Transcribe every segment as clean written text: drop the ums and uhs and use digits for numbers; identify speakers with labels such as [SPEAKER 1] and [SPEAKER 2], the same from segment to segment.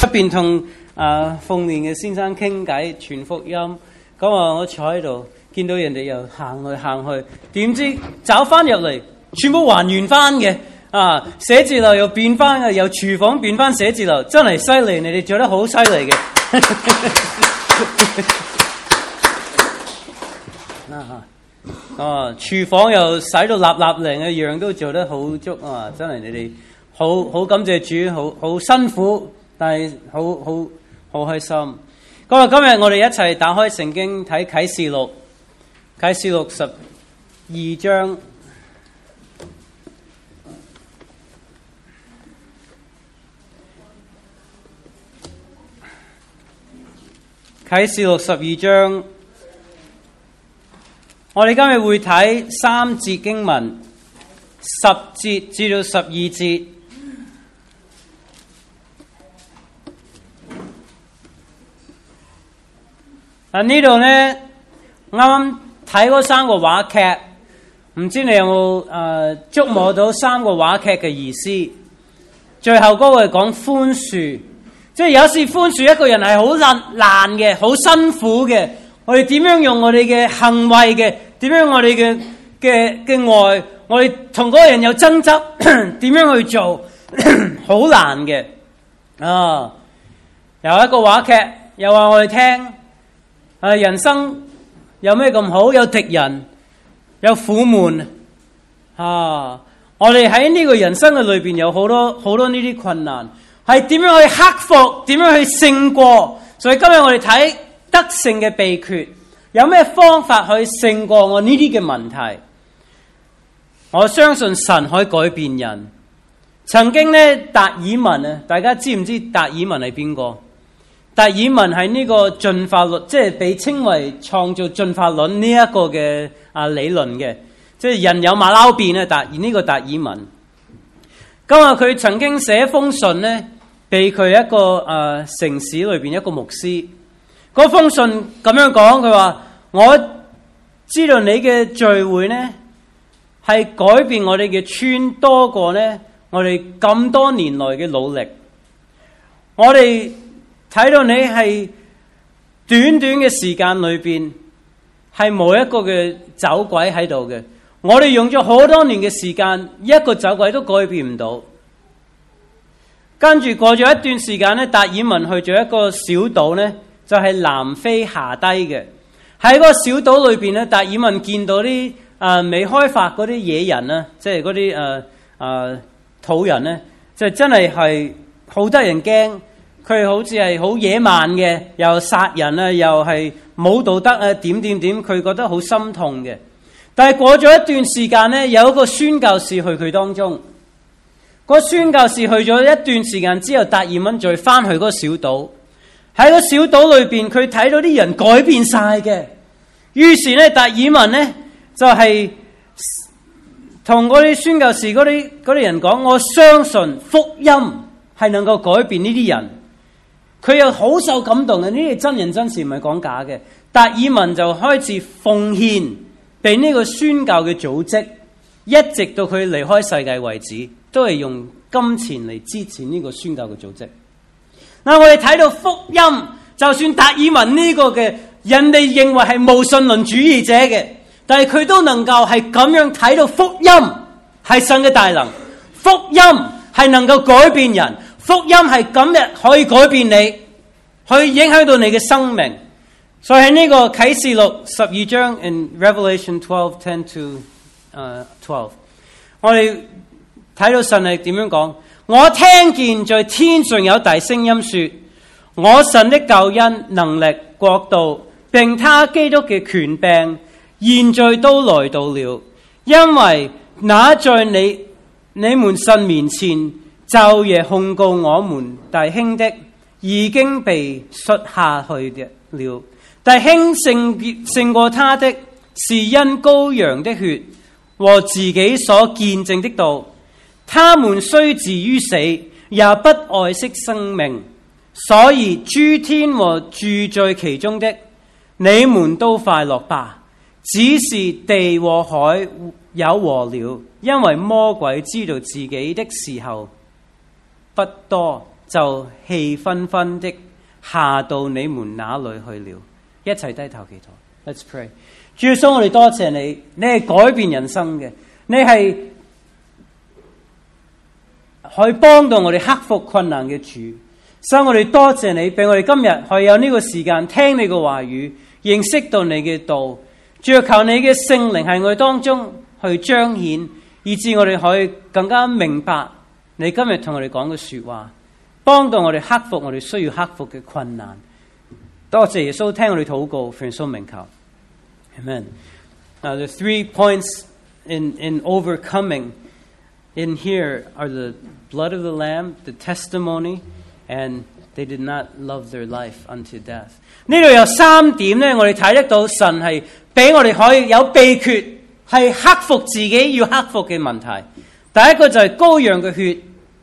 [SPEAKER 1] 邊同鳳年嘅先生傾偈傳福音，咁我坐喺度見到人哋又行嚟行去，點知走翻入嚟，全部還原翻嘅。寫字樓又變翻嘅，由廚房變翻寫字樓，真係犀利！你哋做得好犀利嘅。廚房又洗到立立靈嘅樣都做得好足啊！真係你哋好感謝主，好辛苦，但係好開心。今日我哋一齊打開聖經睇啟示錄12章。啟示錄12章，我哋今日會睇3節經文，10節至到12節。呢度呢，啱啱睇嗰3個話劇，唔知你有冇觸摸到3個話劇嘅意思？最後嗰個係講寬恕。即係有時寬恕一個人係好難嘅，好辛苦嘅。我哋點樣用我哋嘅行為嘅？點樣我哋嘅愛？我哋同嗰個人有爭執，點樣去做？好難嘅。有一個話劇又話我哋聽，人生有咩咁好？有敵人，有苦悶。我哋喺呢個人生嘅裏邊有好多呢啲困難。係點樣去克服？點樣去勝過？所以今日我哋睇得勝嘅秘訣，有咩方法去勝過我呢啲嘅問題？我相信神可以改變人。曾經呢，達爾文啊，大家知唔知達爾文係邊個？達爾文係呢個進化論，即係被稱為創造進化論呢一個嘅理論嘅，即係人有馬騮變啊！呢個達爾文，今日佢曾經寫封信呢，俾佢一個城市裏邊一個牧師，嗰封信咁樣講，佢話：我知道你嘅聚會呢係改變我哋嘅村多過呢我哋咁多年來嘅努力。我哋睇到你係短短嘅時間裏邊係冇一個嘅走鬼喺度嘅。我哋用咗好多年嘅時間，一個走鬼都改變唔到。跟住過咗一段時間咧，達爾文去咗一個小島咧，就係南非下低嘅。喺嗰個小島裏邊咧，達爾文見到啲未開發嗰啲野人啊，即係嗰啲土人咧，就真係好得人驚。佢好似係好野蠻嘅，又殺人啊，又係冇道德啊，點，佢覺得好心痛嘅。但係過咗一段時間咧，有一個宣教士去佢當中。個宣教士去咗一段時間之後，達爾文再翻去嗰個小島。喺個小島裏邊，佢睇到啲人改變晒嘅。於是咧，達爾文咧就係同嗰啲宣教士嗰啲人講：我相信福音係能夠改變呢啲人。佢又好受感動嘅，呢啲真人真事，唔係講假嘅。達爾文就開始奉獻俾呢個宣教嘅組織，一直到佢離開世界為止，都係用金錢嚟支持呢個宣教嘅組織。嗱，我哋睇到福音，就算達爾文呢個嘅人哋認為係無神論主義者嘅，但係佢都能夠係咁樣睇到福音係神嘅大能，福音係能夠改變人，福音係今日可以改變你，可以影響到你嘅生命。所以喺呢個啟示錄12章 in Revelation 12:10 to 12，我哋睇到神係點樣講？我聽見在天上有大聲音說：我神的救恩、能力、國度，並他基督嘅權柄，現在都來到了。因為那在你們神面前晝夜控告我們弟兄的，已經被摔下去了。弟兄勝過他的，是因羔羊的血和自己所見證的道。他們雖至於死，也不愛惜生命。所以諸天和住在其中的，你們都快樂吧。只是地和海有禍了，因為魔鬼知道自己的時候不多， 就氣紛紛的下到你們那裏去了。一齊低頭祈禱。Let's pray。主耶穌，我哋多謝你，你係改變人生嘅，你係可以幫到我哋克服困難嘅主。所以我哋多謝你，俾我哋今日可以有呢個時間聽你嘅話語，認識到你嘅道。主要求你嘅聖靈喺我哋當中去彰顯，以致我哋可以更加明白你今日同我哋講嘅說話，幫到我哋克服我哋需要克服嘅困難。多謝耶穌，聽我哋禱告，奉耶穌名求。Amen. Now the 3 points in overcoming in here are the blood of the Lamb, the testimony, and they did not love their life unto death. 呢度有3點咧，我哋睇得到神係俾我哋可以有秘訣，係克服自己要克服嘅問題。第一個就係羔羊嘅血，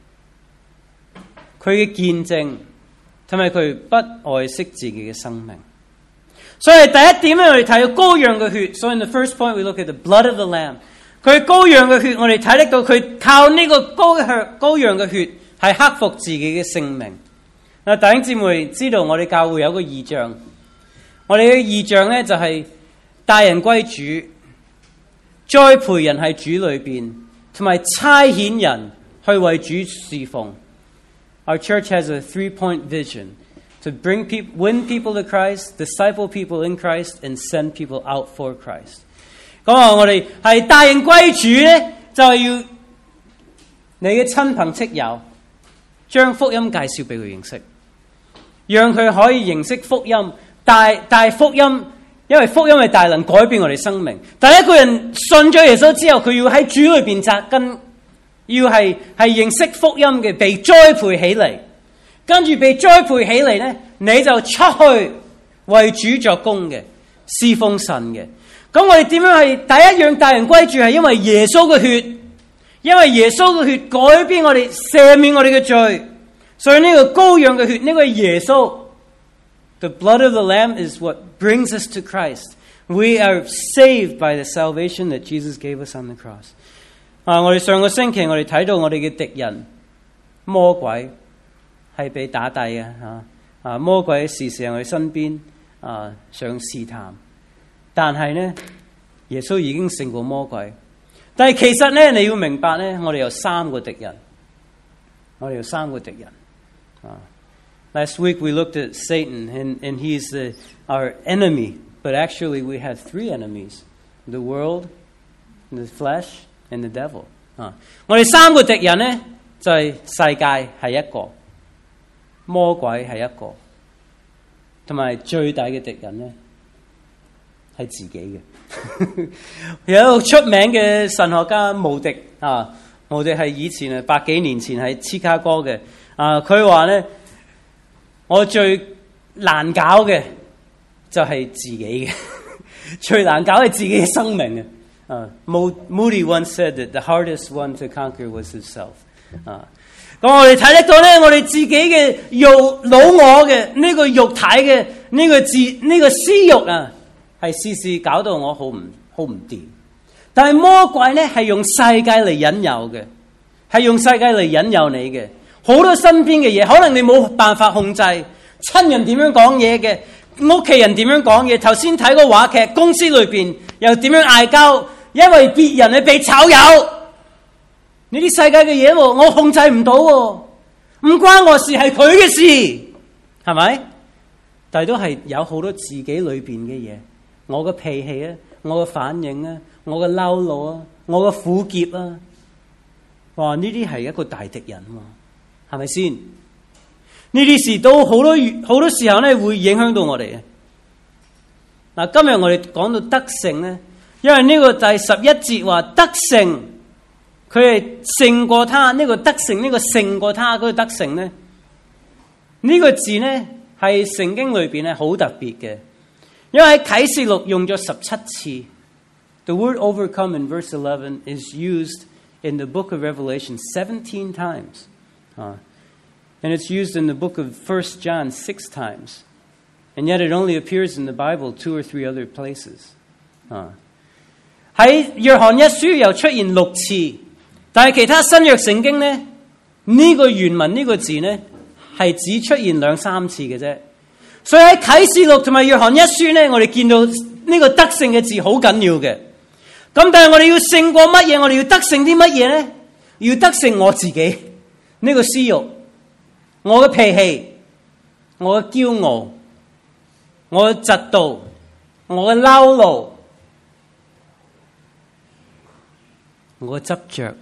[SPEAKER 1] 佢嘅見證，同埋佢不愛惜自己嘅生命。所以第一點咧，我哋睇到羔羊嘅血。So in the first point, we look at the blood of the Lamb. 佢羔羊嘅血，我哋睇得到佢靠呢個羔羊嘅血係克服自己嘅性命。嗱，弟兄姊妹知道我哋教會有個異象，我哋嘅異象咧就係帶人歸主，栽培人喺主裏邊，同埋差遣人去為主侍奉。Our church has a 3-point vision to win people to Christ, disciple people in Christ, and send people out for Christ. 咁啊，我哋係帶人歸主咧，就係要你嘅親朋戚友將福音介紹俾佢認識，讓佢可以認識福音。但福音，因為福音係大能改變我哋生命。但一個人信咗耶穌之後，佢要喺主裏邊扎根，要係認識福音嘅，被栽培起嚟。跟住被栽培起嚟咧，你就出去為主作工嘅，侍奉神嘅。咁我哋點樣係第一樣帶人歸主，係因為耶穌嘅血，因為耶穌嘅血改變我哋，赦免我哋嘅罪。所以呢個羔羊嘅血，呢個係耶穌。The blood of the Lamb is what brings us to Christ. We are saved by the salvation that Jesus gave us on the cross. 我哋上個星期我哋睇到我哋嘅敵人魔鬼係被打低嘅魔鬼時時喺我哋身邊想試探，但係呢，耶穌已經勝過魔鬼。但係其實呢，你要明白呢，我哋有3個敵人，我哋有3個敵人Last week we looked at Satan, and he's our enemy. But actually we have 3 enemies: the world, the flesh, and the devil. 我哋3個敵人呢，就係世界係一個，魔鬼係一個，同埋最大嘅敵人呢，係自己嘅。有一個出名嘅神學家慕迪慕迪係以前100幾年前喺芝加哥嘅佢話呢，我最難搞嘅就係自己嘅，最難搞係自己嘅生命嘅。Moody once said that the hardest one to conquer was himself。咁我哋睇得到咧，我哋自己嘅老我嘅呢個肉體嘅呢個私欲係事事搞到我好唔掂。但係魔鬼咧係用世界嚟引誘嘅，係用世界嚟引誘你嘅。好多身邊嘅嘢，可能你冇辦法控制，親人點樣講嘢嘅，屋企人點樣講嘢。頭先睇個話劇，公司裏邊又點樣嗌交，因為別人係被炒魷。呢啲世界嘅嘢，我控制唔到，唔關我事，係佢嘅事，係咪？但係都係有好多自己裏邊嘅嘢，我嘅脾氣啊，我嘅反應啊，我嘅嬲怒啊，我嘅苦澀啊，哇！呢啲係一個大敵人喎。係咪先？呢啲事都好多時候咧，會影響到我哋嘅。嗱，今日我哋講到得勝咧，因為呢個第11節話得勝，佢係勝過他。呢個得勝，呢個勝過他嗰個得勝咧，呢個字咧係聖經裏邊咧好特別嘅，因為喺啟示錄用咗17次。The word overcome in verse 11 is used in the book of Revelation 17 times. And it's used in the book of 1 John 6 times. And yet it only appears in the Bible 2 or 3 other places. 喺約翰一書又出現6次，但係其他新約聖經呢，呢個原文呢個字呢係只出現2-3次嘅啫。所以喺啟示錄同埋約翰一書咧，我哋見到呢個得勝嘅字好緊要嘅。咁但係我哋要勝過乜嘢？我哋要得勝啲乜嘢咧？要得勝我自己呢個私欲，我嘅脾氣，我嘅驕傲，我嘅嫉妒，我嘅嬲怒，我嘅執着，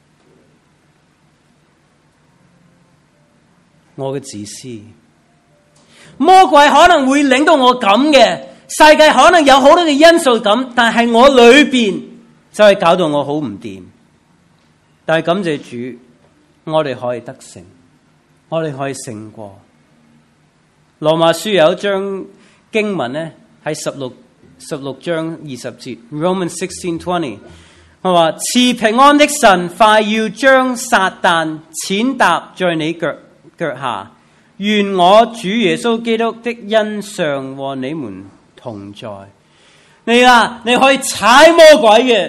[SPEAKER 1] 我嘅自私。魔鬼可能會令到我咁嘅，世界可能有好多嘅因素咁，但係我裏邊就係搞到我好唔掂。但係感謝主，我哋可以得勝，我哋可以勝過。羅馬書有一章經文咧，喺16章20節 Romans 16:20，佢話賜平安的神快要將撒旦踐踏在你腳下。願我主耶穌基督的恩常和你們同在。你可以踩魔鬼嘅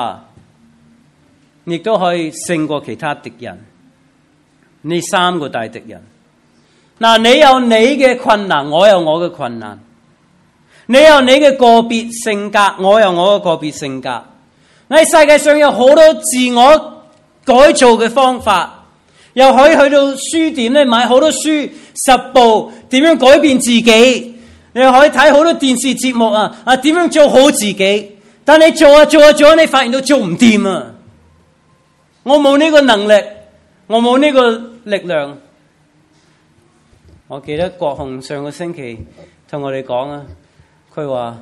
[SPEAKER 1] 亦都可以勝過其他敵人。呢3個大敵人。你有你嘅困難，我有我嘅困難。你有你嘅個別性格，我有我嘅個別性格。喺世界上有好多自我改造嘅方法。又可以去到書店咧買好多書，10部點樣改變自己。你又可以睇好多電視節目點樣做好自己。但你做下，你發現到做唔掂啊！我冇呢個能力，我冇呢個力量。我記得國雄上個星期同我哋講佢話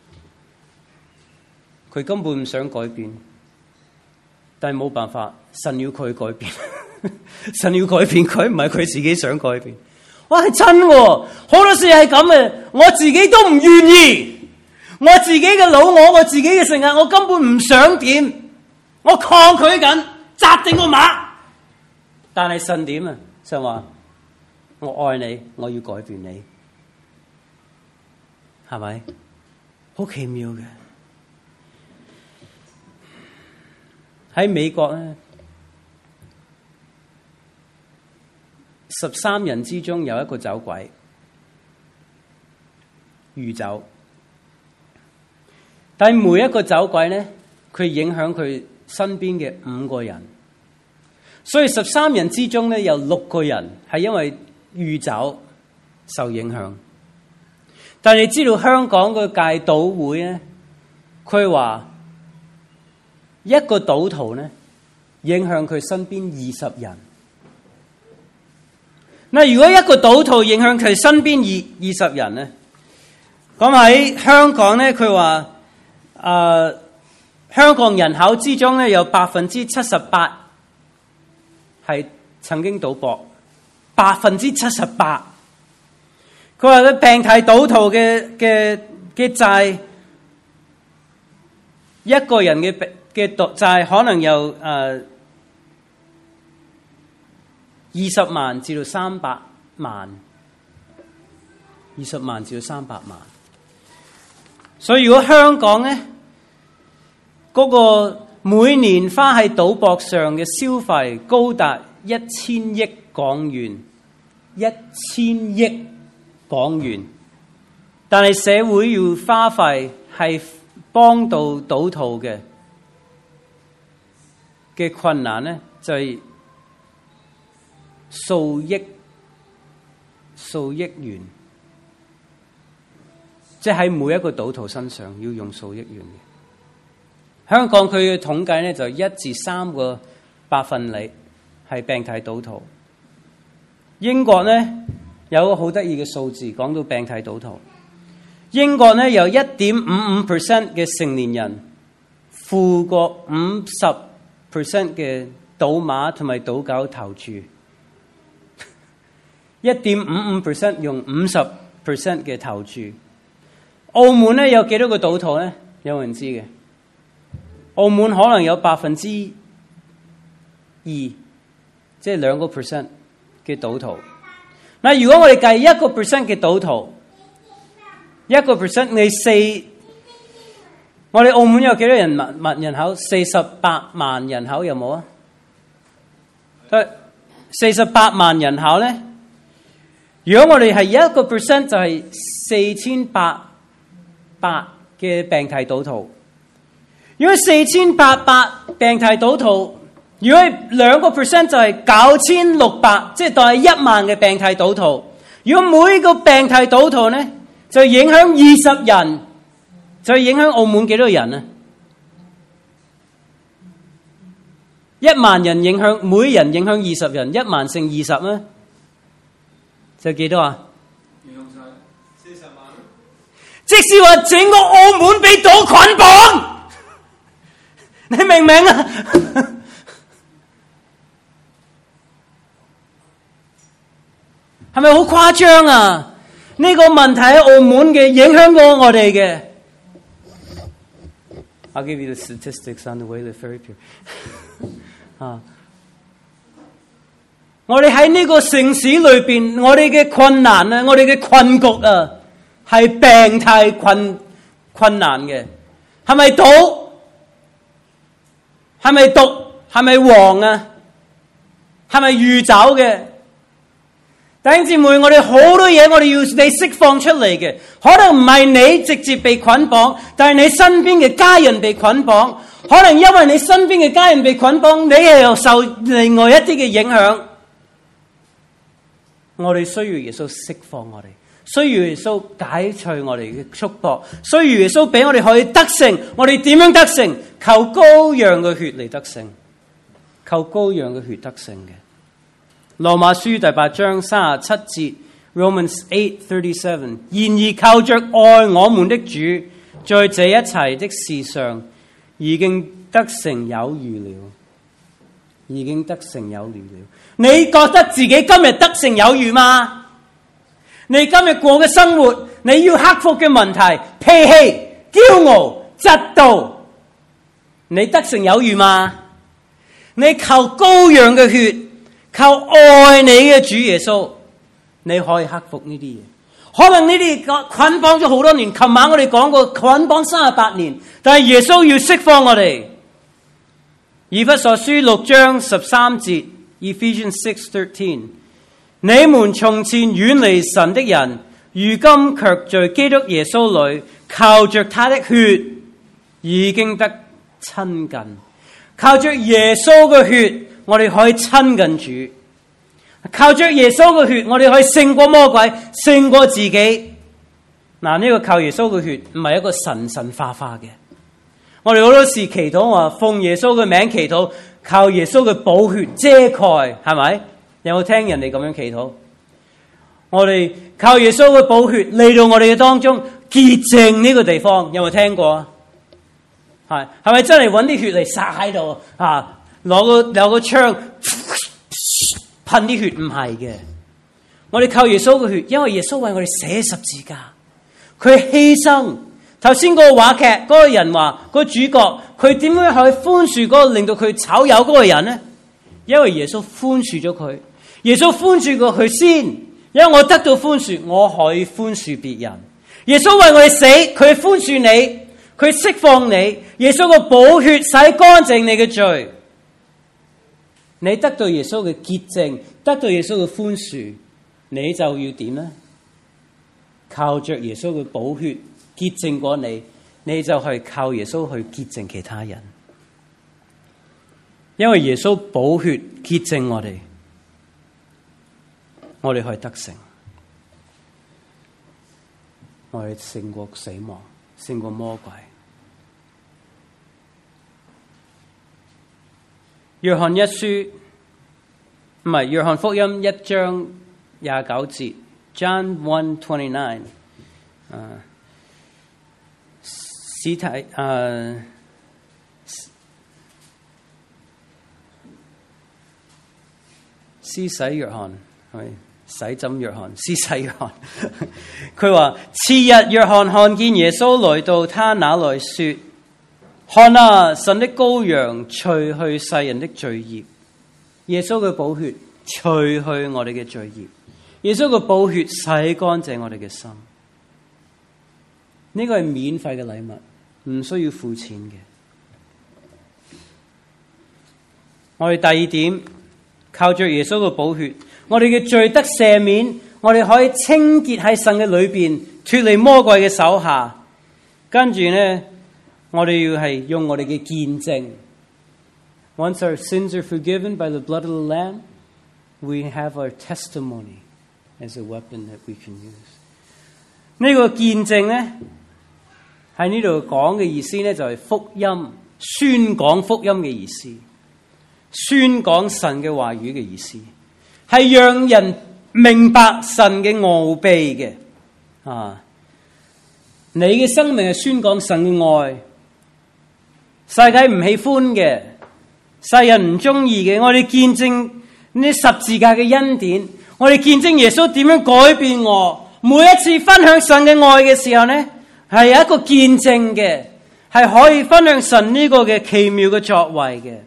[SPEAKER 1] 佢根本唔想改變，但係冇辦法，神要佢改變。神要改變佢，唔係佢自己想改變。哇，係真喎，好多事係咁嘅，我自己都唔願意。我自己嘅老我自己嘅性格，我根本唔想點，我抗拒緊，紮定個馬。但係神點啊？神話我愛你，我要改變你，係咪？好奇妙嘅。喺美國咧，13人之中有一個走鬼，酗酒。但係每一個走鬼咧，佢影響佢身邊嘅5個人，所以13人之中咧有6個人係因為酗酒受影響。但係你知道香港個戒賭會咧，佢話一個賭徒咧影響佢身邊20人。嗱，如果一個賭徒影響佢身邊20人咧，咁喺香港咧，佢話香港人口之中咧有78%係曾經賭博，78%。佢話佢病態賭徒嘅債，一個人嘅債可能有20萬至到300萬，20萬至到300萬。所以如果香港咧嗰個每年花喺賭博上嘅消費高達1000億港元，1000億港元，但係社會要花費係幫到賭徒嘅困難咧，就係數億元，即係喺每一個賭徒身上要用數億元嘅。香港佢嘅統計咧就1至3個百分比係病態賭徒。英國咧有個好得意嘅數字，講到病態賭徒，英國咧有 1.55% 嘅成年人付過 50% 嘅賭馬同埋賭狗投注。1.55% 用 50% 嘅投注。澳門咧有幾多個賭徒咧？有人知嘅？澳門可能有2%，即係2% 嘅賭徒。嗱，如果我哋計1% 嘅賭徒，1% 你我哋澳門有幾多人人口？48萬人口有冇啊？48萬人口咧， 如果我哋係1%，就係4800嘅病體賭徒。如果4800病體賭徒，如果2%就係9600，即係當係1萬嘅病體賭徒。如果每個病體賭徒呢，就影響20人，就影響澳門幾多人啊？1萬人影響，每人影響20人，1萬乘20咩？就幾多啊？影響晒40萬。即是話整個澳門被賭捆綁，你明唔明啊？係咪好誇張啊？呢個問題喺澳門嘅影響過我哋嘅。I'll give you the statistics on the way to very pure 啊！我哋喺呢個城市裏邊，我哋嘅困難啊，我哋嘅困局啊，係病態困難嘅。係咪賭？係咪毒？係咪黃啊？係咪酗酒嘅？弟兄姊妹，我哋好多嘢，我哋要你釋放出嚟嘅，可能唔係你直接被捆綁，但係你身邊嘅家人被捆綁，可能因為你身邊嘅家人被捆綁，你又受另外一啲嘅影響。我哋需要耶穌釋放我哋，需要耶穌解除我哋嘅束縛，需要耶穌俾我哋可以得勝。我哋點樣得勝？求羔羊嘅血嚟得勝，求羔羊嘅血得勝嘅。羅馬書第8章37節 Romans 8:37， 然而靠着愛我們的主，在這一切的事上已經得勝有餘了，已經得勝有餘了。你覺得自己今日得勝有餘嗎？你今日過嘅生活，你要克服嘅問題，脾氣、驕傲、嫉妒，你得勝有餘嗎？你求羔羊嘅血，靠愛你嘅主耶穌，你可以克服呢啲嘢。可能呢啲捆綁咗好多年，琴晚我哋講過捆綁38年，但係耶穌要釋放我哋。以弗所書6章13節 Ephesians 6:13， 你們從前遠離神的人，如今卻在基督耶穌裏靠着他的血已經得親近。靠着耶穌嘅血，我哋可以親近主。靠着耶穌嘅血，我哋可以勝過魔鬼，勝過自己。嗱，呢個靠耶穌嘅血唔係一個神化嘅。我哋好多時祈禱話奉耶穌嘅名祈禱，靠耶穌嘅寶血遮蓋，係咪？有冇聽人哋咁樣祈禱？我哋靠耶穌嘅寶血嚟到我哋嘅當中潔淨呢個地方，有冇聽過啊？係咪真係揾啲血嚟撒喺度啊？攞個槍噴啲血？唔係嘅，我哋靠耶穌嘅血，因為耶穌為我哋寫十字架，佢犧牲。頭先嗰個話劇嗰個人話，嗰個主角佢點樣去寬恕嗰個令到佢炒魷嗰個人呢？因為耶穌寬恕咗佢，耶穌寬恕過佢先，因為我得到寬恕，我可以寬恕別人。耶穌為我哋死，佢寬恕你，佢釋放你，耶穌個寶血洗乾淨你嘅罪。你得到耶穌嘅潔淨，得到耶穌嘅寬恕，你就要點呢？靠着耶穌嘅寶血潔淨過你，你就係靠耶穌去潔淨其他人。因為耶穌寶血潔淨我哋，我哋可以得勝，我哋勝過死亡，勝過魔鬼。約翰一書唔係約翰福音1章29節 John 1:29，施洗約翰係洗浸約翰，施洗約翰佢話次日約翰看見耶穌來到他那裏說，看啊，神的羔羊，除去世人的罪孽。耶穌嘅寶血除去我哋嘅罪孽，耶穌嘅寶血洗乾淨我哋嘅心。呢個係免費嘅禮物，唔需要付錢嘅。我哋第二點，靠着耶穌嘅寶血，我哋嘅罪得赦免， 我哋可以清潔喺神嘅裏邊，脫離魔鬼嘅手下。跟住呢，我哋要係用我哋嘅見證。Once our sins are forgiven by the blood of the Lamb, we have our testimony as a weapon that we can use. 呢個見證呢，喺呢度講嘅意思呢，就係福音，宣講福音嘅意思，宣講神嘅話語嘅意思，係讓人明白神嘅奧秘嘅。你嘅生命係宣講神嘅愛，世界唔喜歡嘅，世人唔中意嘅，我哋見證呢十字架嘅恩典，我哋見證耶穌點樣改變我。每一次分享神嘅愛嘅時候呢，係有一個見證嘅，係可以分享神呢個嘅奇妙嘅作為嘅。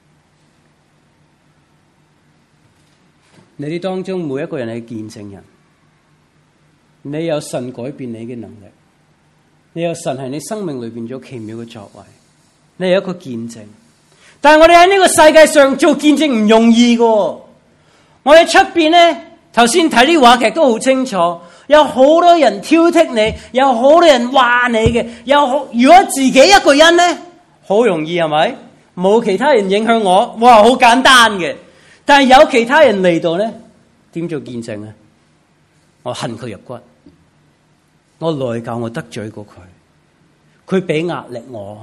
[SPEAKER 1] 你哋當中每一個人係見證人，你有神改變你嘅能力，你有神喺你生命裏邊做奇妙嘅作為，你有一個見證。但係我哋喺呢個世界上做見證唔容易嘅。我哋出邊呢，頭先睇啲話劇都好清楚，有好多人挑剔你，有好多人話你嘅，如果自己一個人呢，好容易係咪？冇其他人影響我，哇，好簡單嘅。但係有其他人嚟到呢，點做見證呢？我恨佢入骨，我內疚，我得罪過佢，佢俾壓力我，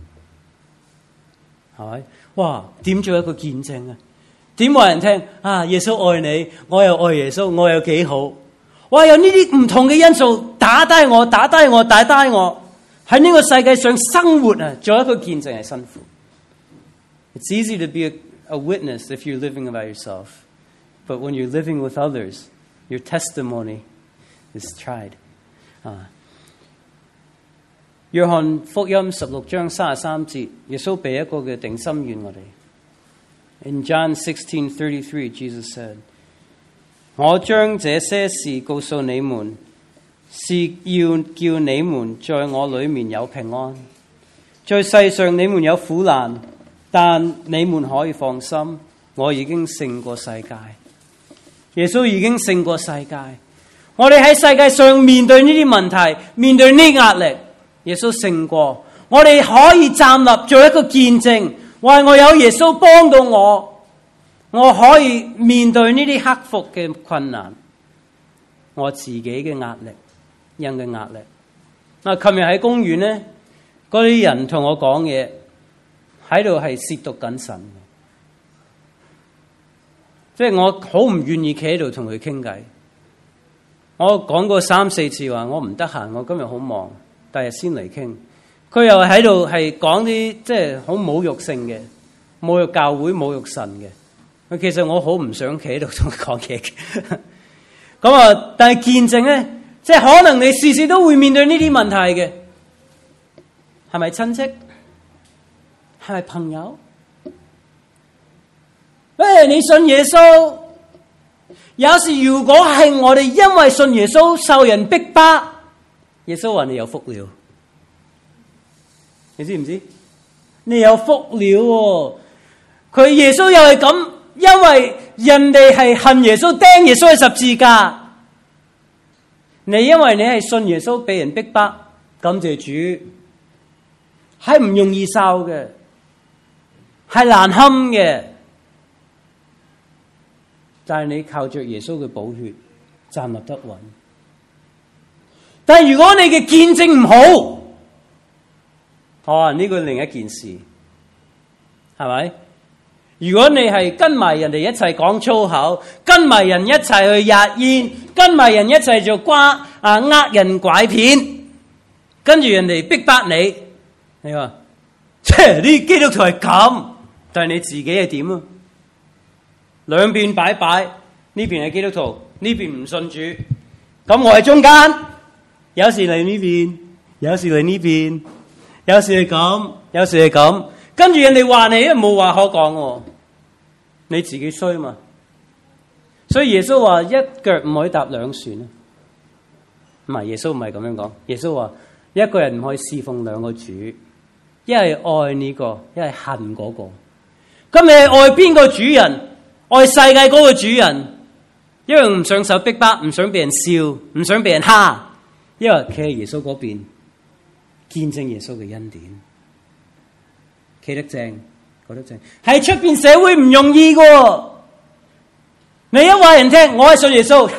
[SPEAKER 1] 係咪？哇，點做一個見證啊？點話人聽啊？耶穌愛你，我又愛耶穌，我又幾好。哇！有呢啲唔同嘅因素打低我。喺呢個世界上生活啊，做一個見證係辛苦。It's easy to be a witness if you're living by yourself, but when you're living with others, your testimony is tried. 約翰福音16章33節，耶穌俾一個嘅定心丸我哋。In John 16:33, Jesus said, 我將這些事告訴你們，是要叫你們在我裏面有平安。在世上你們有苦難，但你們可以放心，我已經勝過世界。耶穌已經勝過世界。我哋喺世界上面對呢啲問題，面對呢啲壓力，耶穌勝過。我哋可以站立做一個見證，話我有耶穌幫到我可以面對呢啲克服嘅困難，我自己嘅壓力，人嘅壓力。琴日喺公園呢，嗰啲人同我講嘢，喺度係褻瀆緊神，即係我好唔願意企喺度同佢傾偈。我講過3、4次話我唔得閒，我今日好忙，第日先嚟傾。佢又喺度係講啲即係好侮辱性嘅，侮辱教會、侮辱神嘅。其實我好唔想企喺度同佢講嘢嘅。咁但係見證咧，即係可能你時時都會面對呢啲問題嘅，係咪親戚？係咪朋友？你信耶穌，有時如果係我哋因為信耶穌受人逼迫，耶穌話你有福了，你知唔知？你有福了喎，佢耶穌又係咁。因為人哋係恨耶穌，釘耶穌喺十字架，你因為你係信耶穌，被人逼迫，感謝主，係唔容易受嘅，係難堪嘅，但係你靠着耶穌嘅寶血站立得穩。但係如果你嘅見證唔好，呢個另一件事，係咪？如果你係跟埋人哋一齊講粗口，跟埋人一齊去喫煙，跟埋人一齊做呃人拐騙，跟住人哋逼迫你，你話，啲基督徒係咁，但係你自己係點啊？兩邊擺，呢邊係基督徒，呢邊唔信主，咁我喺中間，有時嚟呢邊，有時嚟呢邊，有時係咁，有時係咁，跟住人哋話你冇話可講喎。你自己衰嘛？所以耶穌話一腳唔可以踏兩船啊！唔係，耶穌唔係咁樣講。耶穌話一個人唔可以侍奉兩個主，一係愛呢個，一係恨嗰個。咁你係愛邊個主人？愛世界嗰個主人，抑因為唔想受逼迫，唔想俾人笑，唔想俾人蝦，因為企喺耶穌嗰邊，見證耶穌嘅恩典，企得正，覺得正。喺出邊社會唔容易㗎，你一話人聽我係信耶穌，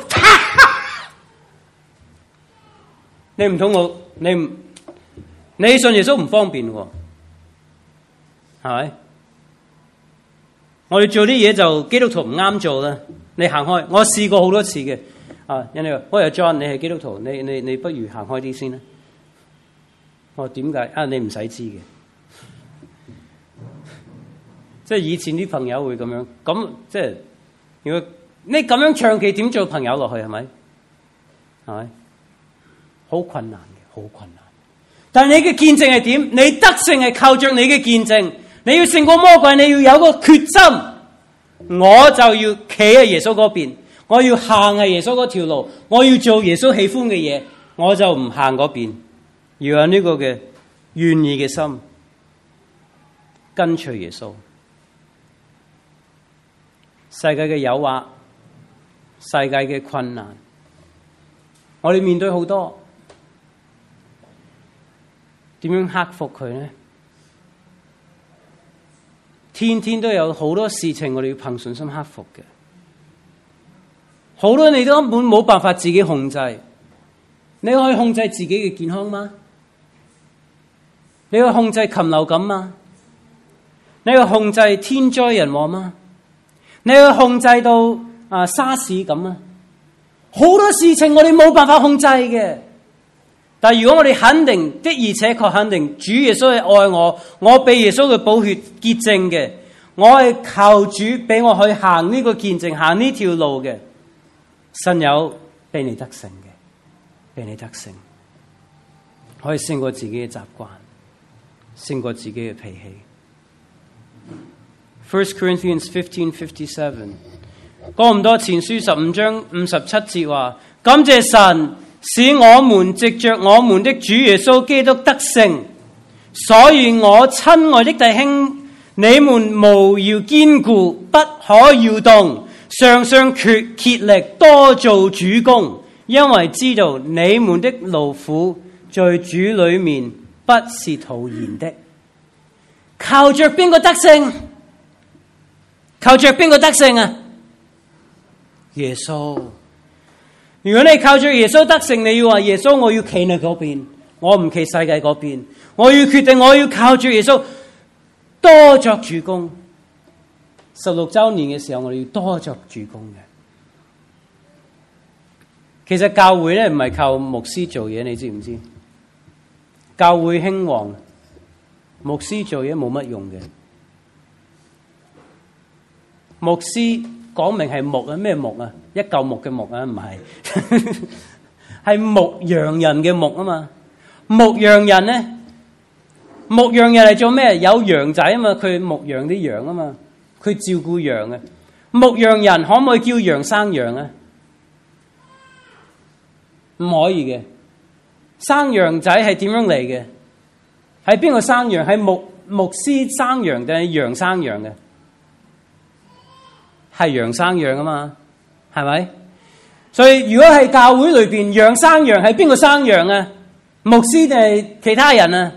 [SPEAKER 1] 你唔通我你信耶穌唔方便喎，係咪？我哋做啲嘢就基督徒唔啱做啦，你行開。我試過好多次嘅，人哋話喂，John 你係基督徒，你不如行開啲先啦。我話點解？你唔使知嘅，即係以前啲朋友會咁樣，咁即係如果你咁樣長期點做朋友落去係咪？係咪？好困難嘅，好困難。但係你嘅見證係點？你得勝係靠着你嘅見證。你要勝過魔鬼，你要有個決心。我就要企喺耶穌嗰邊，我要行喺耶穌嗰條路，我要做耶穌喜歡嘅嘢，我就唔行嗰邊。要有呢個嘅願意嘅心，跟隨耶穌。世界嘅誘惑，世界嘅困難，我哋面對好多，點樣克服佢呢？天天都有好多事情我哋要憑信心克服嘅，好多你都根本冇辦法自己控制。你可以控制自己嘅健康嗎？你可以控制禽流感嗎？你可以控制天災人禍嗎？你可以控制到沙士咁啊？好多事情我哋冇辦法控制嘅。但係如果我哋肯定的而且確肯定主耶穌係愛我，我被耶穌嘅寶血潔淨嘅，我係求主俾我去行呢個見證，行呢條路嘅，神有俾你得勝嘅，俾你得勝，可以勝過自己嘅習慣，勝過自己嘅脾氣。1 Corinthians 15:57， 哥林多前書15章57節話：感謝神，使我們藉着我們的主耶穌基督得勝，所以我親愛的弟兄，你們務要堅固，不可搖動，常常竭力多做主工，因為知道你們的勞苦在主裏面不是徒然的。靠着邊個得勝？靠着邊個得勝啊？耶穌。如果你靠住耶穌得勝，你要話耶穌，我要企你嗰邊，我唔企世界嗰邊，我要決定我要靠住耶穌多作主工。16週年嘅時候，我哋要多作主工嘅。其實教會咧唔係靠牧師做嘢，你知唔知？教會興旺，牧師做嘢冇乜用嘅。牧師講明係牧啊，咩牧啊？一嚿木嘅木啊，唔係，係牧羊人嘅牧啊嘛。牧羊人咧，牧羊人係做咩？有羊仔啊嘛，佢牧羊啲羊啊嘛，佢照顧羊啊。牧羊人可唔可以叫羊生羊啊？唔可以嘅。生羊仔係點樣嚟嘅？係邊個生羊？係牧師生羊定係羊生羊嘅？係羊生羊啊嘛。係咪？所以如果係教會裏邊羊生羊，係邊個生羊啊？牧師定係其他人啊？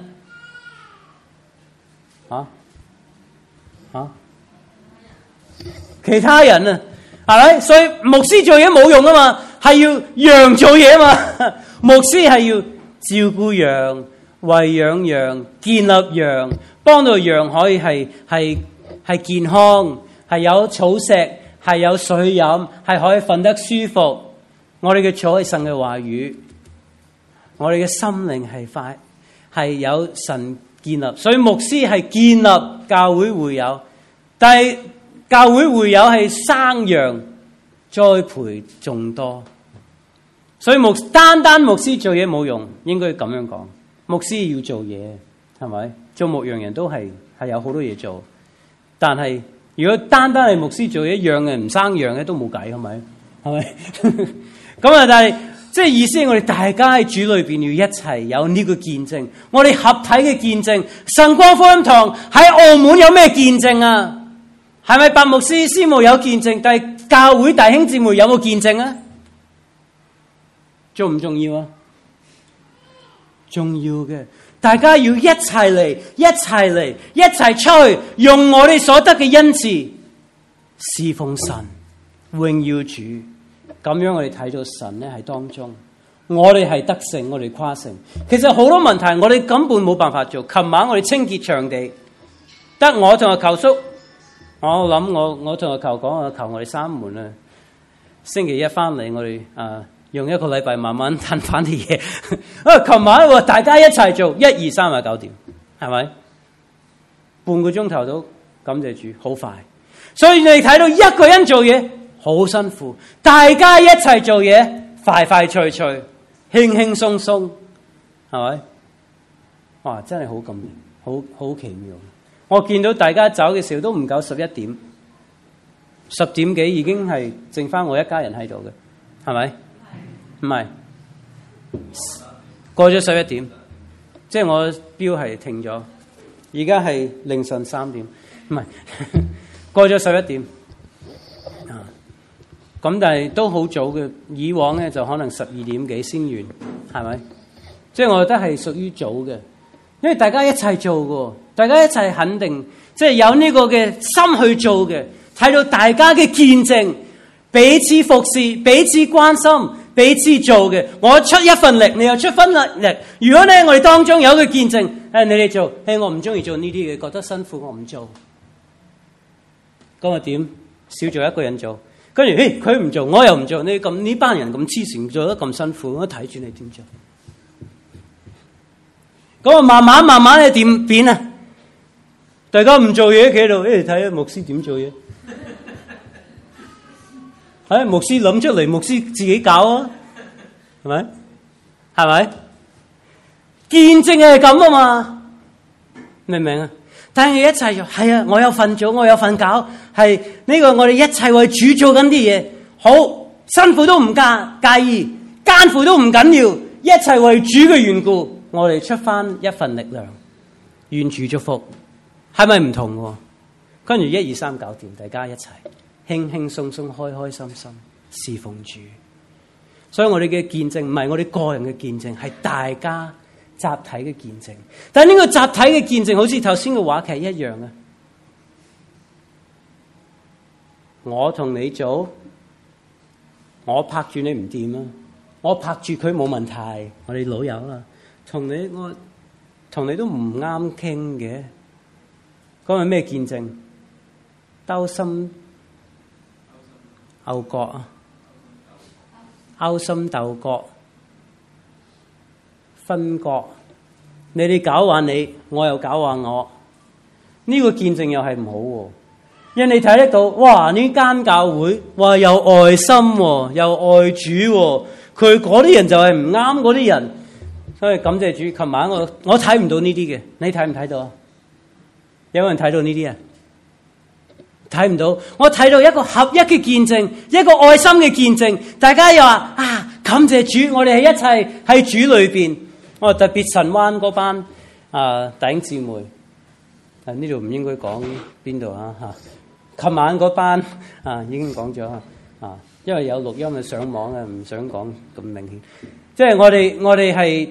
[SPEAKER 1] 其他人啊？係咪？所以牧師做嘢冇用啊嘛，係要羊做嘢啊嘛。牧師係要照顧羊、餵養羊、建立羊，幫到羊可以係健康，係有草食，係有水飲，係可以瞓得舒服。我哋嘅草係神嘅話語，我哋嘅心靈係有神建立，所以牧師係建立教會會友，但係教會會友係生養栽培眾多，所以單單牧師做嘢冇用，應該咁樣講。牧師要做嘢，係咪？做牧羊人都係有好多嘢做，但係如果單單係牧師做嘢，養嘅唔生養嘅都冇計，係咪？係咪？咁啊，但係即係意思係我哋大家喺主裏邊要一齊有呢個見證，我哋合體嘅見證。晨光福音堂喺澳門有咩見證啊？係咪白牧師師母有見證？但係教會弟兄姊妹有冇見證啊？重唔重要啊？重要嘅，大家要一齊嚟，一齊嚟，一齊出去，用我哋所得嘅恩賜侍奉神，榮耀主。咁樣我哋睇到神咧喺當中，我哋係得勝，我哋誇勝。其實好多問題我哋根本冇辦法做。琴晚我哋清潔場地，得我同阿球叔，我諗我同阿球講，阿球我哋閂門啊。星期一翻嚟我哋用一個禮拜慢慢褪翻啲嘢。琴晚大家一齊做1、2、3就搞掂，係咪？半個鐘頭都感謝主，好快。所以你睇到一個人做嘢好辛苦，大家一齊做嘢快快脆脆，輕輕鬆鬆，係咪？哇！真係好咁，好奇妙。我見到大家走嘅時候都唔夠11點，10點幾已經係剩翻我一家人喺度嘅，係咪？唔係，過咗11點，即係我錶係停咗，而家係凌晨3點，唔係過咗11點。咁但係都好早嘅，以往咧就可能12點幾先完，係咪？即係我覺得係屬於早嘅，因為大家一齊做嘅，大家一齊肯定，即係有呢個嘅心去做嘅，睇到大家嘅見證，彼此服侍，彼此關心，彼此做嘅。我出一份力，你又出分力。如果咧我哋當中有一個見證，你哋做，我唔中意做呢啲嘢，覺得辛苦，我唔做。咁啊點？少做一個人做。跟住，佢唔做，我又唔做。你咁呢班人咁黐線，做得咁辛苦，我睇住你點做？咁啊，慢慢你點變啊？大家唔做嘢企喺度，睇下牧師點做嘢。牧師諗出嚟，牧師自己搞啊，係咪？係咪？見證係咁啊嘛，明唔明啊？但係一齊做，係啊！我有份做，我有份搞，係呢個我哋一齊為主做緊啲嘢，好辛苦都唔介意，艱苦都唔緊要，一齊為主嘅緣故，我哋出翻一份力量，願主祝福，係咪唔同喎？跟住1、2、3搞掂，大家一齊輕輕鬆鬆、開開心心侍奉主。所以我哋嘅見證唔係我哋個人嘅見證，係大家集體嘅見證，但係呢個集體嘅見證好似頭先嘅話劇一樣啊！我同你做，我拍住你唔掂啊，我拍住佢冇問題，我哋老友啊，同你都唔啱傾嘅，嗰個咩見證？兜心牛角啊，勾心鬥角。分割，你哋搞壞你，我又搞壞我，呢個見證又係唔好喎。因為你睇得到，哇！呢間教會，哇，有愛心喎，有愛主喎，佢嗰啲人就係唔啱嗰啲人，所以感謝主。琴晚我睇唔到呢啲嘅，你睇唔睇到啊？有冇人睇到呢啲啊？睇唔到，我睇到一個合一嘅見證，一個愛心嘅見證，大家又話感謝主，我哋係一齊喺主裏邊。我特別神灣嗰班弟兄姊妹，呢度唔應該講邊度啊嚇。琴晚嗰班已經講咗因為有錄音嘅上網啊，唔想講咁明顯。即係我哋係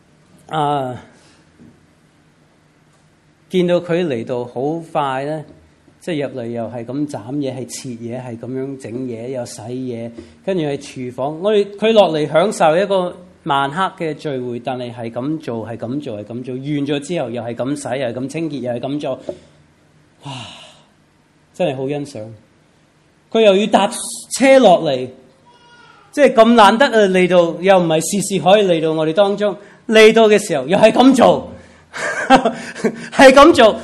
[SPEAKER 1] 見到佢嚟到好快咧，即係入嚟又係咁斬嘢，係切嘢，係咁樣整嘢，又洗嘢，跟住喺廚房。佢落嚟享受一個晚黑嘅聚會，但係係咁做，係咁做，係咁做，完咗之後又係咁洗，又係咁清潔，又係咁做，哇！真係好欣賞。佢又要搭車落嚟，即係咁難得嚟到，又唔係事事可以嚟到我哋當中，嚟到嘅時候又係咁做，係咁做。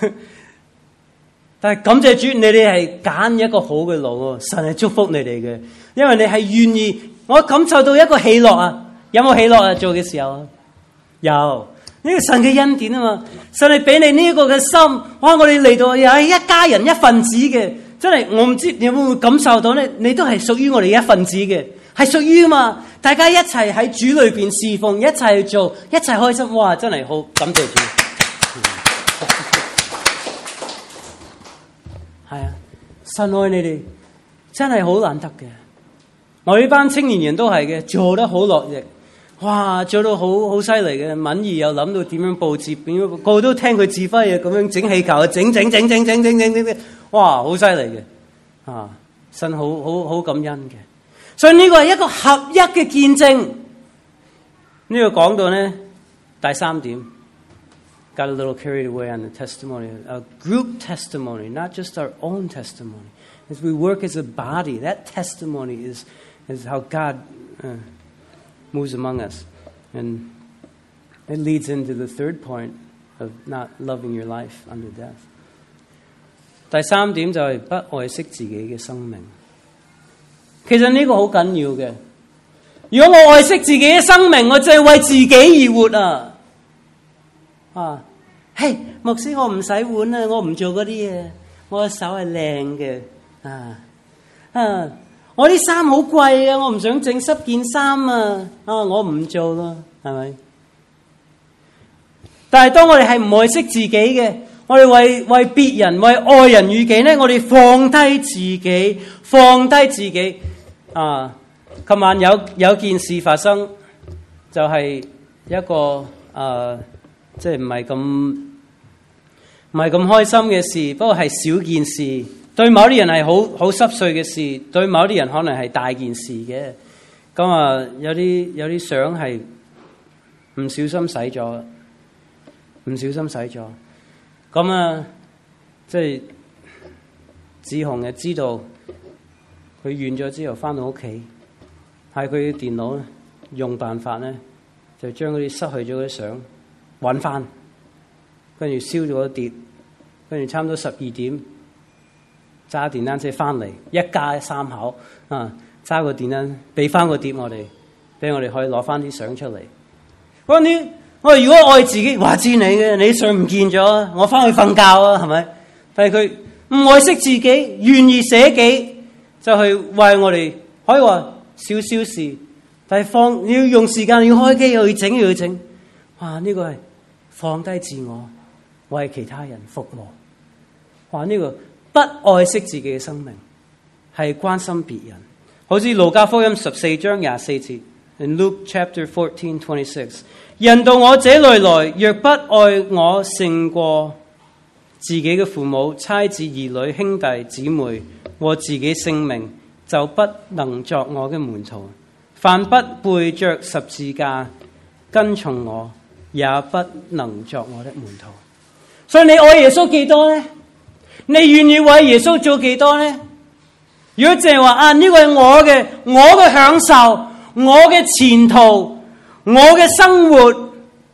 [SPEAKER 1] 但係感謝主，你哋係揀一個好嘅路，神係祝福你哋嘅，因為你係願意。我感受到一個喜樂啊！有冇喜樂啊？做嘅時候有呢個神嘅恩典啊嘛！神係俾你呢個嘅心，哇！我哋嚟到又係一家人一份子嘅，真係我唔知你有冇感受到咧？你都係屬於我哋一份子嘅，係屬於啊嘛！大家一齊喺主裏邊侍奉，一齊去做，一齊開心，哇！真係好感謝主。係啊，神愛你哋， 真係好難得嘅。我呢班青年人都係嘅，做得好落力，哇，做到好犀利嘅。敏儀又諗到點樣佈置，點樣個個都聽佢指揮啊，咁樣整氣球，整，哇，好犀利嘅。啊，神好感恩嘅。所以呢個係一個合一嘅見證。呢個講到呢第三點 ，got a little carried away on the testimony, a group testimony, not just our own testimony. As we work as a body, that testimony is how God moves among us. And it leads into the third point of not loving your life unto death. 第三點就係不愛惜自己嘅生命。其實呢個好緊要嘅。如果我愛惜自己嘅生命，我就係為自己而活啊！嘿，牧師，我唔洗碗啊，我唔做嗰啲嘢，我嘅手係靚嘅我啲衫好貴啊，我唔想整濕件衫我唔做咯，係咪？但係當我哋係唔愛惜自己嘅，我哋為別人、為愛人如己咧，我哋放低自己琴晚有件事發生，就係一個即係唔係咁開心嘅事，不過係小件事。對某啲人係好濕碎嘅事，對某啲人可能係大件事嘅。咁有啲相係唔小心洗咗。咁即係志雄就知道佢完咗之後翻到屋企，喺佢嘅電腦咧用辦法咧，就將嗰啲失去咗嗰啲相揾翻，跟住燒咗一碟，跟住差唔多12點揸電單車翻嚟，一家三口揸個電單俾翻個碟我哋，俾我哋可以攞翻啲相出嚟。我如果愛自己，話知你嘅，你相唔見咗，我翻去瞓覺係咪？但係佢唔愛惜自己，願意捨己，就係為我哋可以話少少事，但係你要用時間，要開機，又要整，哇！呢個係放低自我，為其他人服務。哇！呢個不愛惜自己嘅生命，係關心別人。好似路加福音14章24節 ，in Luke chapter 14:26， 人到我這裏來，若不愛我勝過自己嘅父母、妻子、兒女、兄弟、姊妹和自己性命，就不能作我嘅門徒。凡不背着十字架跟從我，也不能作我的門徒。所以你愛耶穌幾多呢？你願意為耶穌做幾多呢？如果淨係話呢個係我嘅享受，我嘅前途，我嘅生活，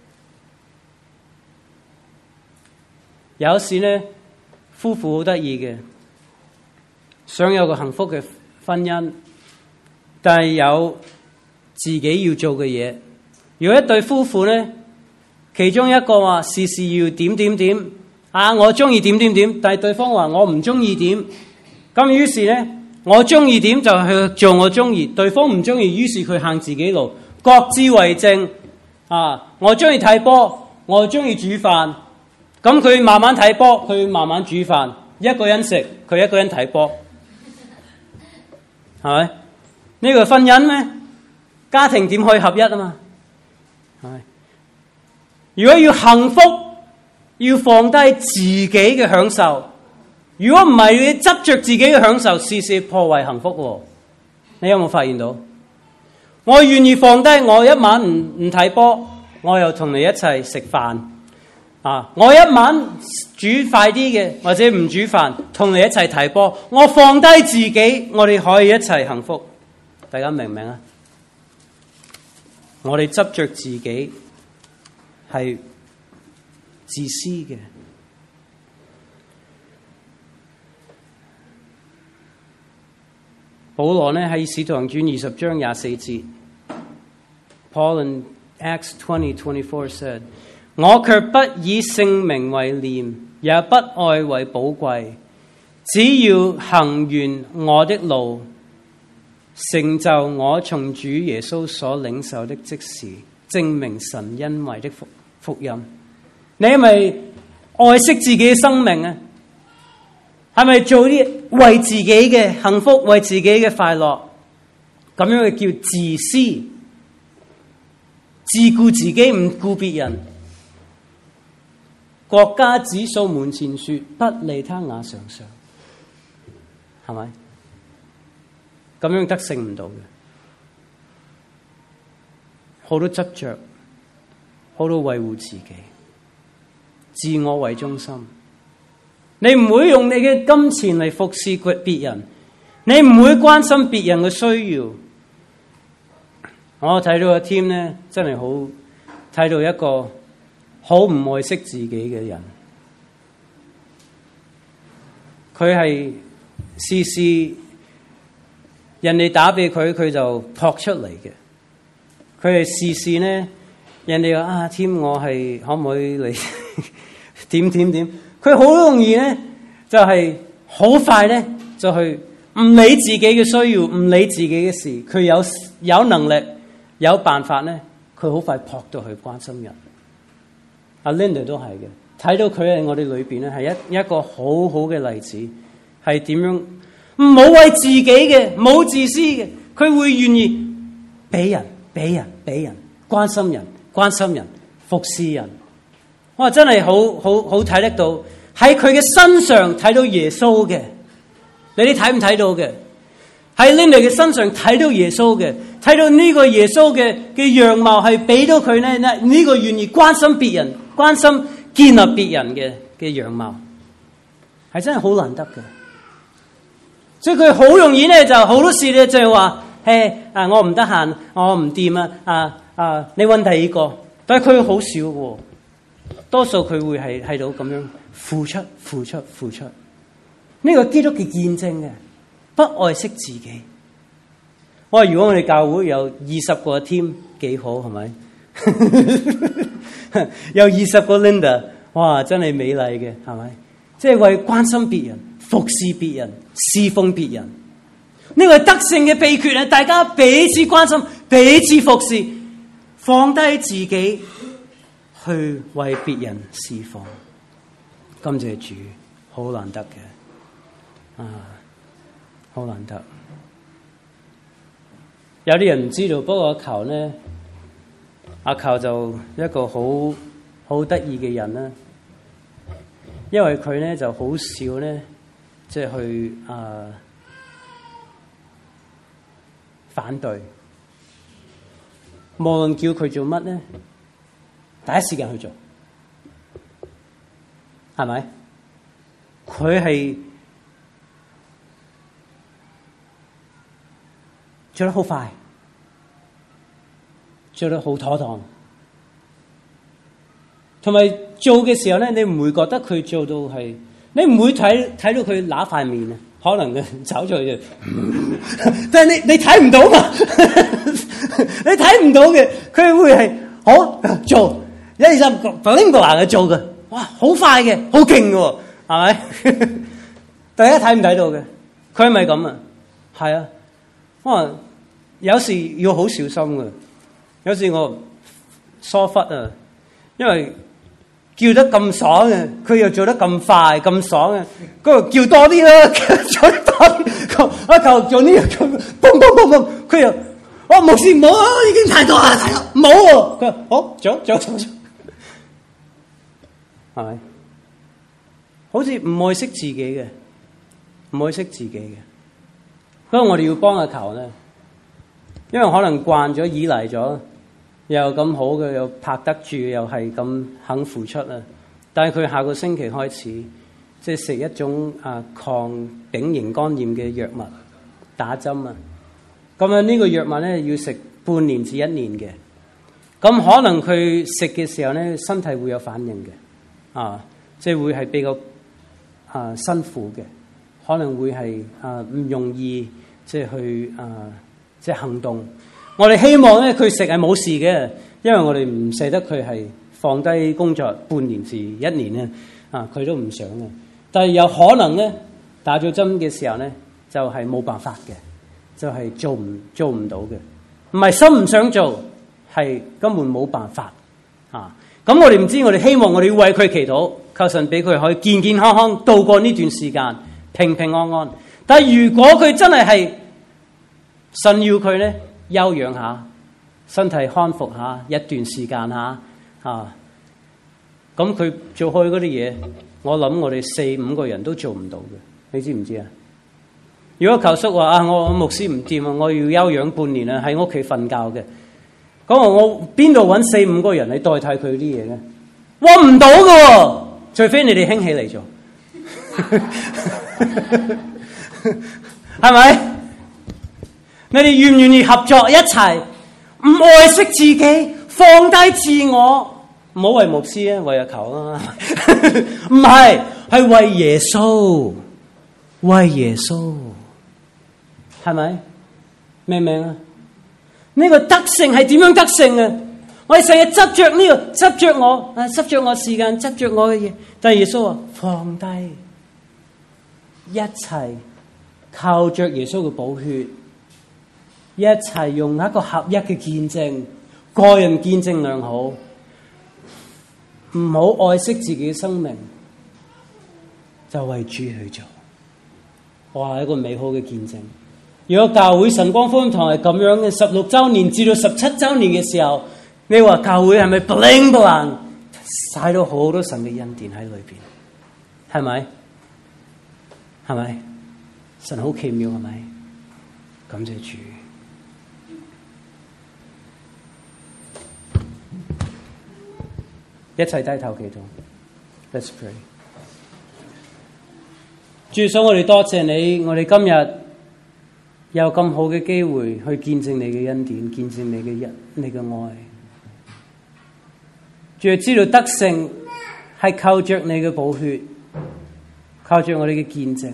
[SPEAKER 1] 有時呢，夫婦好得意嘅，想有個幸福嘅婚姻，但係有自己要做嘅嘢。如果一對夫婦呢，其中一個話事事要點我中意點，但係對方話我唔中意點，咁於是呢，我中意點就去做我中意，對方唔中意，於是佢行自己路，各自為政。我中意睇波，我中意煮飯，咁佢慢慢睇波，佢慢慢煮飯，一個人食，佢一個人睇波，係咪？呢個婚姻咩？家庭點可以合一啊嘛？係咪？如果要幸福，要放低自己嘅享受。如果唔係，你執着自己嘅享受，事事破壞幸福。你有冇發現到？我願意放低，我一晚唔睇波，我又同你一齊食飯。我一晚煮快啲嘅，或者唔煮飯，同你一齊睇波。我放低自己，我哋可以一齊幸福。大家明唔明啊？我哋執着自己係自私嘅。保羅呢喺使徒行傳20章24節 ，Paul in Acts 20:24 said， 我卻不以性命為念，也不愛為寶貴，只要行完我的路，成就我從主耶穌所領受的職事，證明神恩惠的福音。你係咪愛惜自己嘅生命啊？ 係咪做啲為自己嘅幸福、為自己嘅快樂？咁樣嘅叫自私，自顧自己，唔顧別人。國家指掃門前雪，不理他瓦上霜，係咪？咁樣得勝唔到嘅，好多執着，好多維護自己，自我為中心。你唔會用你嘅金錢嚟服侍別人，你唔會關心別人嘅需要。我睇到個 team 咧，真係好睇到一個好唔愛惜自己嘅人。佢係事事人哋打俾佢，佢就撲出嚟嘅。佢係事事咧，人哋話team 我係可唔可以嚟點？佢好容易咧，就係好快咧，就去唔理自己嘅需要，唔理自己嘅事。佢有能力，有辦法咧，佢好快撲到去關心人。阿 Linda 都係嘅，睇到佢喺我哋裏邊咧，係一個好好嘅例子，係點樣唔好為自己嘅，冇自私嘅，佢會願意俾人，關心人，服侍人。我真係好睇得到，喺佢嘅身上睇到耶穌嘅。你哋睇唔睇到嘅？喺 Linda 嘅身上睇到耶穌嘅，睇到呢個耶穌嘅樣貌係俾到佢咧呢個願意關心別人、關心建立別人嘅樣貌，係真係好難得嘅。所以佢好容易咧就好多事咧就係話，我唔得閒，我唔掂你搵第二個。但係佢好少嘅，多數佢會係到咁樣付出。呢個基督嘅見證嘅，不愛惜自己。我話如果我哋教會有20個 team 幾好，係咪？有20個 Linda， 哇，真係美麗嘅，係咪？即係為關心別人、服侍別人、侍奉別人。呢個係得勝嘅秘訣啊！大家彼此關心、彼此服侍，放低自己去為別人侍奉。感謝主，好難得嘅，好難得。有啲人唔知道，不過阿球咧，阿球就一個好得意嘅人啦。因為佢咧就好少咧，即係去反對，無論叫佢做乜咧，第一時間去做，係咪？佢係做得好快，做得好妥當，同埋做嘅時候咧，你唔會覺得佢做到係，你唔會睇到佢揦塊面啊，可能嘅走咗去，但係你睇唔到嘛，你睇唔到嘅，佢會係好做1、2、3，嘅做嘅，哇，好快嘅，好勁嘅，係咪？大家睇唔睇到嘅？佢係咪咁啊？係啊，我有時要好小心嘅，有時我疏忽啊，因為叫得咁爽嘅，佢又做得咁快咁爽嘅，嗰個叫多啲啦，做多啲，我求做呢樣做，嘣，佢又我冇事冇啊，已經太多啦，冇喎，佢話好做，係咪？好似唔愛惜自己嘅，唔愛惜自己嘅，所以我哋要幫阿球咧，因為可能慣咗、依賴咗。又咁好嘅，又拍得住，又係咁肯付出啊！但係佢下個星期開始，即係食一種抗丙型肝炎嘅藥物，打針啊！咁樣呢個藥物咧要食半年至1年嘅，咁可能佢食嘅時候咧，身體會有反應嘅，即係會係比較辛苦嘅，可能會係唔容易即係去即係行動。我哋希望咧佢食係冇事嘅，因為我哋唔捨得佢係放低工作半年至1年咧，佢都唔想嘅。但係有可能咧打咗針嘅時候咧，就係冇辦法嘅，就係做唔到嘅。唔係心唔想做，係根本冇辦法。咁我哋唔知，我哋希望我哋要為佢祈禱，求神俾佢可以健健康康度過呢段時間， 平平安安。但係如果佢真係神要佢咧休養下，身體康復下一段時間下咁佢做開嗰啲嘢，我諗我哋4-5個人都做唔到嘅，你知唔知啊？如果求叔話我牧師唔掂啊，我要休養半年啊，喺屋企瞓覺嘅，咁我邊度揾4-5個人嚟代替佢啲嘢咧？揾唔到㗎，除非你哋興起嚟做，係咪？你哋願唔願意合作一齊？唔愛惜自己，放低自我。唔好為牧師啊，為阿球啊，唔係，係為耶穌，為耶穌，係咪？明唔明啊？呢個得勝係點樣得勝啊？我哋成日執着呢個，執着我時間，執着我嘅嘢，但係耶穌話放低，一齊靠着耶穌嘅寶血，一齊用一個合一嘅見證，個人見證良好。唔好愛惜自己嘅生命，就為主去做。哇，一個美好嘅見證。如果教會晨光福音堂係咁樣嘅，16週年至到17週年嘅時候，你話教會係咪 bling bling 晒到好多神嘅恩典喺裏邊？係咪？係咪？神好奇妙，係咪？感謝主。一齊低頭祈禱 ，Let's pray。主耶穌，我哋多謝你，我哋今日有咁好嘅機會去見證你嘅恩典，見證你嘅愛。主要知道得勝係靠着你嘅寶血，靠着我哋嘅見證，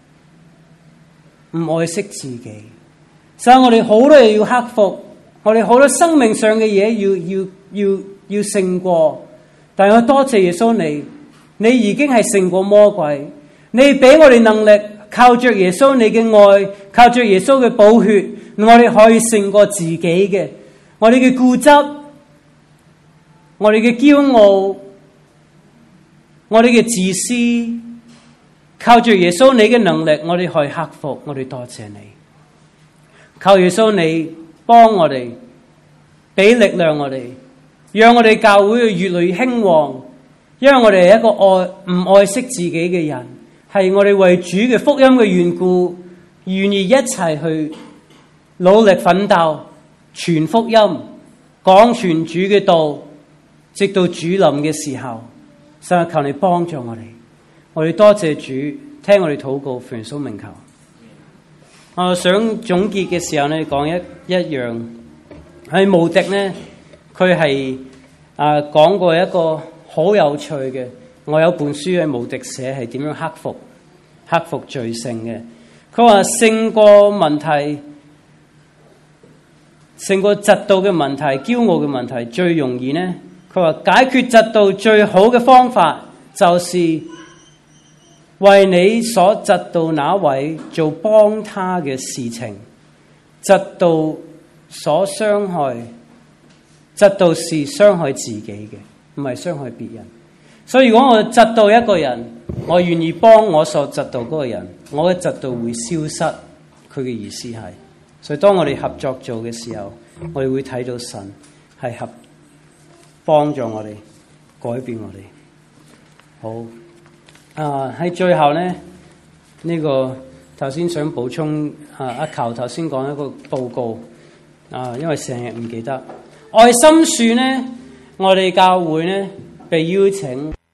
[SPEAKER 1] 唔愛惜自己。所以我哋好多嘢要克服，我哋好多生命上嘅嘢要勝過。但係我多謝耶穌你已經係勝過魔鬼，你俾我哋能力，靠着耶穌你嘅愛，靠着耶穌嘅寶血，我哋可以勝過自己嘅，我哋嘅固執，我哋嘅驕傲，我哋嘅自私，靠着耶穌你嘅能力，我哋可以克服。我哋多謝你，靠耶穌你幫我哋，俾力量我哋。讓我哋教會越嚟越興旺，因為我哋係一個唔愛惜自己嘅人，係我哋為主嘅福音嘅緣故，願意一齊去努力奮鬥，傳福音，講傳主嘅道，直到主臨嘅時候。神啊，求你幫助我哋，我哋多謝主，聽我哋禱告，奉耶穌名求。我想總結嘅時候呢，講一樣係無敵呢。佢係講過一個好有趣嘅，我有本書喺無敵寫係點樣克服罪性嘅。佢話勝過問題，勝過嫉妒嘅問題、驕傲嘅問題最容易呢。佢話解決嫉妒最好嘅方法就是為你所嫉妒那位做幫他嘅事情。嫉妒所傷害。嫉妒是傷害自己嘅，唔係傷害別人。所以如果我嫉妒一個人，我願意幫我所嫉妒嗰個人，我嘅嫉妒會消失。佢嘅意思係，所以當我哋合作做嘅時候，我哋會睇到神係幫助我哋，改變我哋。好，喺最後咧，呢個頭先想補充阿球頭先講一個報告因為成日唔記得。愛心樹呢，我哋教會呢被邀請。